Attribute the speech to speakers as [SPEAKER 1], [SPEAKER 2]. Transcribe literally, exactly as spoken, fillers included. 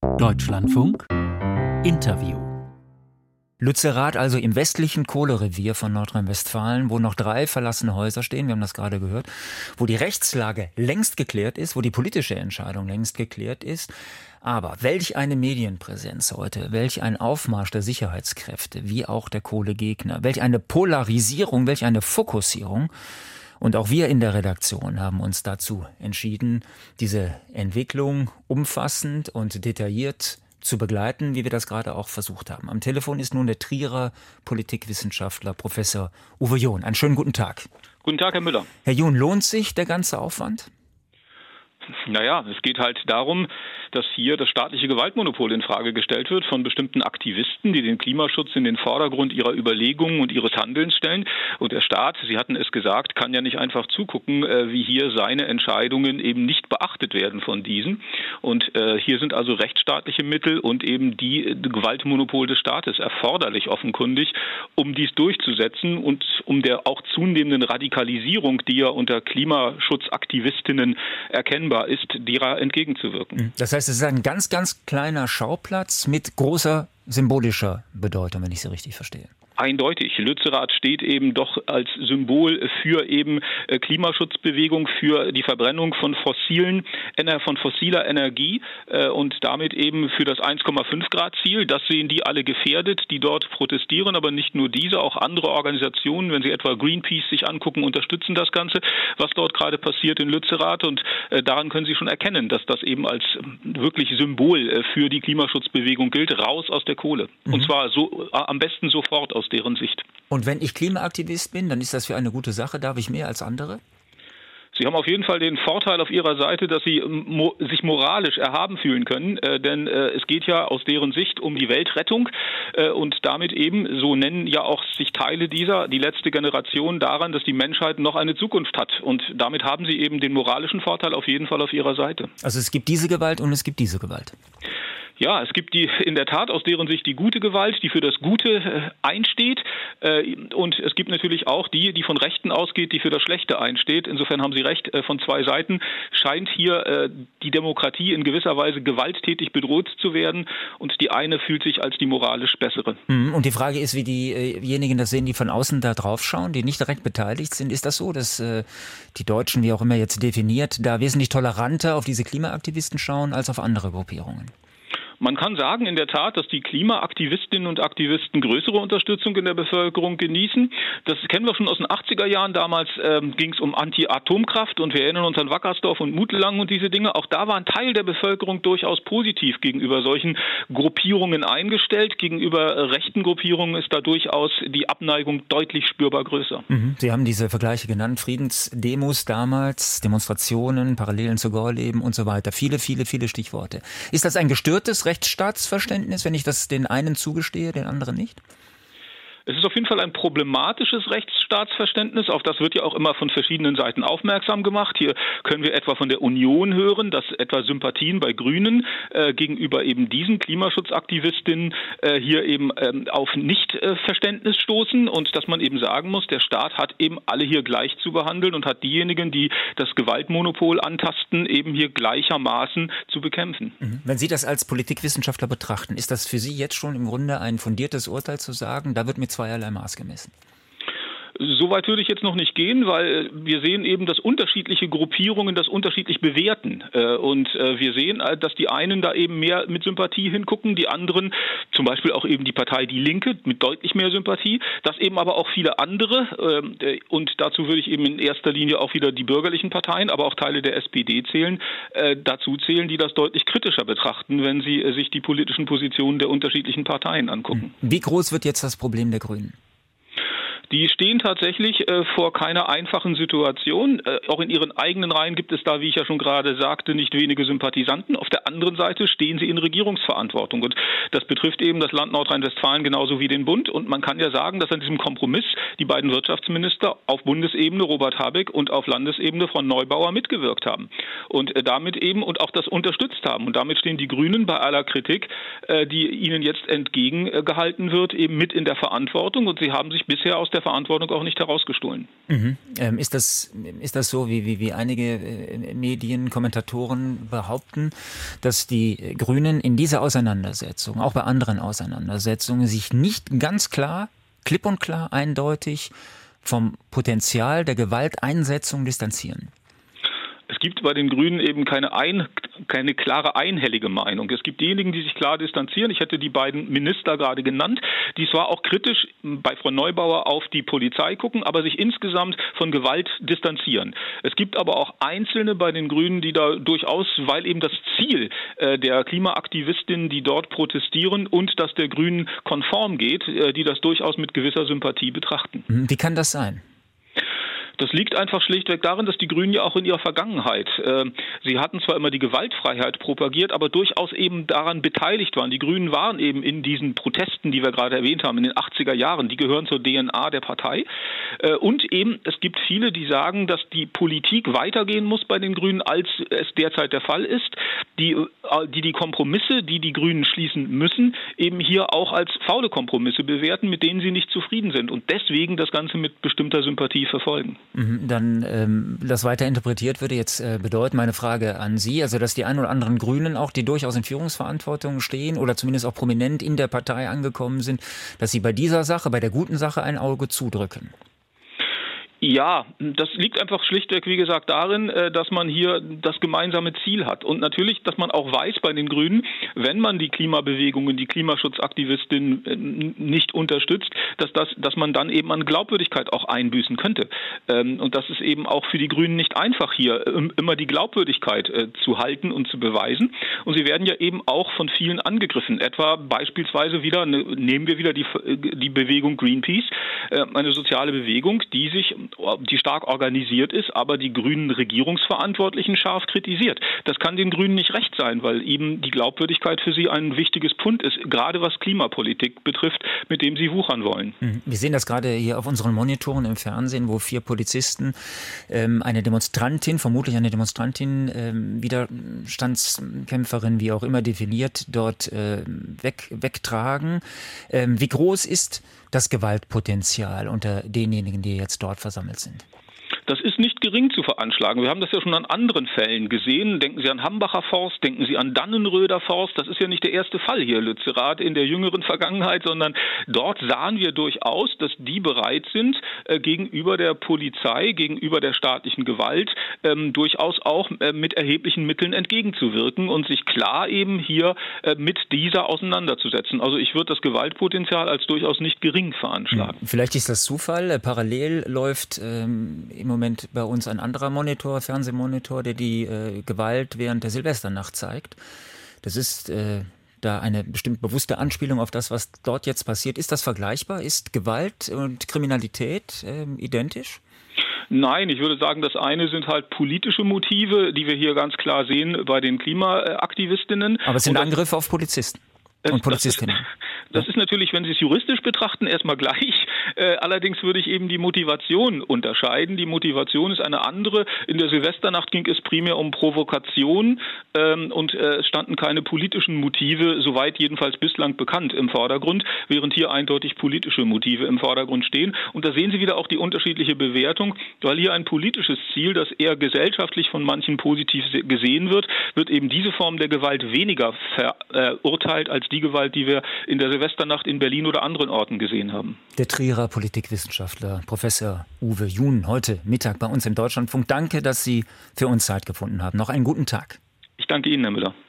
[SPEAKER 1] Deutschlandfunk Interview. Lützerath, also im westlichen Kohlerevier von Nordrhein-Westfalen, wo noch drei verlassene Häuser stehen, wir haben das gerade gehört, wo die Rechtslage längst geklärt ist, wo die politische Entscheidung längst geklärt ist. Aber welch eine Medienpräsenz heute, welch ein Aufmarsch der Sicherheitskräfte, wie auch der Kohlegegner, welch eine Polarisierung, welch eine Fokussierung. Und auch wir in der Redaktion haben uns dazu entschieden, diese Entwicklung umfassend und detailliert zu begleiten, wie wir das gerade auch versucht haben. Am Telefon ist nun der Trierer Politikwissenschaftler Professor Uwe John. Einen schönen guten Tag.
[SPEAKER 2] Guten Tag, Herr Müller.
[SPEAKER 1] Herr John, lohnt sich der ganze Aufwand?
[SPEAKER 2] Naja, es geht halt darum, dass hier das staatliche Gewaltmonopol in Frage gestellt wird von bestimmten Aktivisten, die den Klimaschutz in den Vordergrund ihrer Überlegungen und ihres Handelns stellen. Und der Staat, Sie hatten es gesagt, kann ja nicht einfach zugucken, wie hier seine Entscheidungen eben nicht beachtet werden von diesen. Und äh, hier sind also rechtsstaatliche Mittel und eben die Gewaltmonopol des Staates erforderlich offenkundig, um dies durchzusetzen und um der auch zunehmenden Radikalisierung, die ja unter Klimaschutzaktivistinnen erkennbar ist, derer entgegenzuwirken.
[SPEAKER 1] Das heißt, es ist ein ganz, ganz kleiner Schauplatz mit großer symbolischer Bedeutung, wenn ich Sie richtig verstehe.
[SPEAKER 2] Eindeutig. Lützerath steht eben doch als Symbol für eben Klimaschutzbewegung, für die Verbrennung von fossilen, von fossiler Energie und damit eben für das eins Komma fünf Grad Ziel. Das sehen die alle gefährdet, die dort protestieren, aber nicht nur diese, auch andere Organisationen, wenn Sie etwa Greenpeace sich angucken, unterstützen das Ganze, was dort gerade passiert in Lützerath, und daran können Sie schon erkennen, dass das eben als wirklich Symbol für die Klimaschutzbewegung gilt, raus aus der Kohle. Mhm. Und zwar so am besten sofort aus deren Sicht.
[SPEAKER 1] Und wenn ich Klimaaktivist bin, dann ist das für eine gute Sache. Darf ich mehr als andere?
[SPEAKER 2] Sie haben auf jeden Fall den Vorteil auf Ihrer Seite, dass Sie mo- sich moralisch erhaben fühlen können, äh, denn äh, es geht ja aus deren Sicht um die Weltrettung äh, und damit eben, so nennen ja auch sich Teile dieser, die letzte Generation, daran, dass die Menschheit noch eine Zukunft hat, und damit haben Sie eben den moralischen Vorteil auf jeden Fall auf Ihrer Seite.
[SPEAKER 1] Also es gibt diese Gewalt und es gibt diese Gewalt.
[SPEAKER 2] Ja, es gibt die in der Tat aus deren Sicht die gute Gewalt, die für das Gute äh, einsteht, äh, und es gibt natürlich auch die, die von Rechten ausgeht, die für das Schlechte einsteht. Insofern haben Sie recht, äh, von zwei Seiten scheint hier äh, die Demokratie in gewisser Weise gewalttätig bedroht zu werden, und die eine fühlt sich als die moralisch bessere.
[SPEAKER 1] Und die Frage ist, wie diejenigen das sehen, die von außen da drauf schauen, die nicht direkt beteiligt sind. Ist das so, dass äh, die Deutschen, wie auch immer jetzt definiert, da wesentlich toleranter auf diese Klimaaktivisten schauen als auf andere Gruppierungen?
[SPEAKER 2] Man kann sagen in der Tat, dass die Klimaaktivistinnen und Aktivisten größere Unterstützung in der Bevölkerung genießen. Das kennen wir schon aus den achtziger Jahren. Damals ähm, ging es um Anti-Atomkraft, und wir erinnern uns an Wackersdorf und Mutelang und diese Dinge. Auch da war ein Teil der Bevölkerung durchaus positiv gegenüber solchen Gruppierungen eingestellt. Gegenüber äh, rechten Gruppierungen ist da durchaus die Abneigung deutlich spürbar größer.
[SPEAKER 1] Mhm. Sie haben diese Vergleiche genannt, Friedensdemos damals, Demonstrationen, Parallelen zu Gorleben und so weiter. Viele, viele, viele Stichworte. Ist das ein gestörtes Rechtsstaatsverständnis, wenn ich das den einen zugestehe, den anderen nicht?
[SPEAKER 2] Es ist auf jeden Fall ein problematisches Rechtsstaatsverständnis, auf das wird ja auch immer von verschiedenen Seiten aufmerksam gemacht. Hier können wir etwa von der Union hören, dass etwa Sympathien bei Grünen äh, gegenüber eben diesen Klimaschutzaktivistinnen äh, hier eben ähm, auf Nichtverständnis stoßen, und dass man eben sagen muss, der Staat hat eben alle hier gleich zu behandeln und hat diejenigen, die das Gewaltmonopol antasten, eben hier gleichermaßen zu bekämpfen.
[SPEAKER 1] Wenn Sie das als Politikwissenschaftler betrachten, ist das für Sie jetzt schon im Grunde ein fundiertes Urteil zu sagen, da wird mit zweierlei Maß gemessen?
[SPEAKER 2] Soweit würde ich jetzt noch nicht gehen, weil wir sehen eben, dass unterschiedliche Gruppierungen das unterschiedlich bewerten. Und wir sehen, dass die einen da eben mehr mit Sympathie hingucken, die anderen, zum Beispiel auch eben die Partei Die Linke, mit deutlich mehr Sympathie, dass eben aber auch viele andere, und dazu würde ich eben in erster Linie auch wieder die bürgerlichen Parteien, aber auch Teile der S P D zählen, dazu zählen, die das deutlich kritischer betrachten, wenn sie sich die politischen Positionen der unterschiedlichen Parteien angucken.
[SPEAKER 1] Wie groß wird jetzt das Problem der Grünen?
[SPEAKER 2] Die stehen tatsächlich äh, vor keiner einfachen Situation. Äh, auch in ihren eigenen Reihen gibt es da, wie ich ja schon gerade sagte, nicht wenige Sympathisanten. Auf der anderen Seite stehen sie in Regierungsverantwortung. Und das betrifft eben das Land Nordrhein-Westfalen genauso wie den Bund. Und man kann ja sagen, dass an diesem Kompromiss die beiden Wirtschaftsminister auf Bundesebene, Robert Habeck, und auf Landesebene, Frau Neubauer, mitgewirkt haben. Und äh, damit eben und auch das unterstützt haben. Und damit stehen die Grünen bei aller Kritik, äh, die ihnen jetzt entgegengehalten wird, eben mit in der Verantwortung. Und sie haben sich bisher aus der der Verantwortung auch nicht herausgestohlen.
[SPEAKER 1] Mhm. Ähm, ist das, ist das so, wie, wie, wie einige äh, Medien, Kommentatoren behaupten, dass die Grünen in dieser Auseinandersetzung, auch bei anderen Auseinandersetzungen, sich nicht ganz klar, klipp und klar, eindeutig vom Potenzial der Gewalteinsetzung distanzieren?
[SPEAKER 2] Es gibt bei den Grünen eben keine, ein, keine klare einhellige Meinung. Es gibt diejenigen, die sich klar distanzieren. Ich hätte die beiden Minister gerade genannt, die zwar auch kritisch bei Frau Neubauer auf die Polizei gucken, aber sich insgesamt von Gewalt distanzieren. Es gibt aber auch Einzelne bei den Grünen, die da durchaus, weil eben das Ziel äh, der Klimaaktivistinnen, die dort protestieren und das der Grünen konform geht, äh, die das durchaus mit gewisser Sympathie betrachten.
[SPEAKER 1] Wie kann das sein?
[SPEAKER 2] Das liegt einfach schlichtweg darin, dass die Grünen ja auch in ihrer Vergangenheit, äh, sie hatten zwar immer die Gewaltfreiheit propagiert, aber durchaus eben daran beteiligt waren. Die Grünen waren eben in diesen Protesten, die wir gerade erwähnt haben, in den achtziger Jahren, die gehören zur D N A der Partei. Äh, und eben, es gibt viele, die sagen, dass die Politik weitergehen muss bei den Grünen, als es derzeit der Fall ist, die die, die Kompromisse, die die Grünen schließen müssen, eben hier auch als faule Kompromisse bewerten, mit denen sie nicht zufrieden sind und deswegen das Ganze mit bestimmter Sympathie verfolgen.
[SPEAKER 1] Dann ähm, das weiter interpretiert würde jetzt äh, bedeuten, meine Frage an Sie, also dass die ein oder anderen Grünen auch, die durchaus in Führungsverantwortung stehen oder zumindest auch prominent in der Partei angekommen sind, dass sie bei dieser Sache, bei der guten Sache ein Auge zudrücken.
[SPEAKER 2] Ja, das liegt einfach schlichtweg, wie gesagt, darin, dass man hier das gemeinsame Ziel hat. Und natürlich, dass man auch weiß bei den Grünen, wenn man die Klimabewegungen, die Klimaschutzaktivistinnen nicht unterstützt, dass, das, dass man dann eben an Glaubwürdigkeit auch einbüßen könnte. Und das ist eben auch für die Grünen nicht einfach, hier immer die Glaubwürdigkeit zu halten und zu beweisen. Und sie werden ja eben auch von vielen angegriffen. Etwa beispielsweise wieder, nehmen wir wieder die, die Bewegung Greenpeace, eine soziale Bewegung, die sich die stark organisiert ist, aber die grünen Regierungsverantwortlichen scharf kritisiert. Das kann den Grünen nicht recht sein, weil eben die Glaubwürdigkeit für sie ein wichtiges Pfund ist, gerade was Klimapolitik betrifft, mit dem sie wuchern wollen.
[SPEAKER 1] Wir sehen das gerade hier auf unseren Monitoren im Fernsehen, wo vier Polizisten ähm, eine Demonstrantin, vermutlich eine Demonstrantin, ähm, Widerstandskämpferin, wie auch immer definiert, dort äh, weg, wegtragen. Ähm, wie groß ist das Gewaltpotenzial unter denjenigen, die jetzt dort versammelt sind?
[SPEAKER 2] Das ist nicht gering zu veranschlagen. Wir haben das ja schon an anderen Fällen gesehen. Denken Sie an Hambacher Forst, denken Sie an Dannenröder Forst. Das ist ja nicht der erste Fall hier, Lützerath, in der jüngeren Vergangenheit, sondern dort sahen wir durchaus, dass die bereit sind, äh, gegenüber der Polizei, gegenüber der staatlichen Gewalt, ähm, durchaus auch äh, mit erheblichen Mitteln entgegenzuwirken und sich klar eben hier äh, mit dieser auseinanderzusetzen. Also ich würde das Gewaltpotenzial als durchaus nicht gering veranschlagen.
[SPEAKER 1] Vielleicht ist das Zufall. Parallel läuft ähm, im Moment bei uns ein anderer Monitor, Fernsehmonitor, der die äh, Gewalt während der Silvesternacht zeigt. Das ist äh, da eine bestimmt bewusste Anspielung auf das, was dort jetzt passiert. Ist das vergleichbar? Ist Gewalt und Kriminalität äh, identisch?
[SPEAKER 2] Nein, ich würde sagen, das eine sind halt politische Motive, die wir hier ganz klar sehen bei den Klimaaktivistinnen.
[SPEAKER 1] Aber es sind Angriffe auf Polizisten und Polizistinnen.
[SPEAKER 2] Das ist natürlich, wenn Sie es juristisch betrachten, erstmal gleich. Äh, allerdings würde ich eben die Motivation unterscheiden. Die Motivation ist eine andere. In der Silvesternacht ging es primär um Provokation ähm, und äh, es standen keine politischen Motive, soweit jedenfalls bislang bekannt, im Vordergrund, während hier eindeutig politische Motive im Vordergrund stehen. Und da sehen Sie wieder auch die unterschiedliche Bewertung, weil hier ein politisches Ziel, das eher gesellschaftlich von manchen positiv gesehen wird, wird eben diese Form der Gewalt weniger verurteilt als die Gewalt, die wir in der Silvesternacht in Berlin oder anderen Orten gesehen haben.
[SPEAKER 1] Der Trierer Politikwissenschaftler Professor Uwe Jun, heute Mittag bei uns im Deutschlandfunk. Danke, dass Sie für uns Zeit gefunden haben. Noch einen guten Tag.
[SPEAKER 2] Ich danke Ihnen, Herr Müller.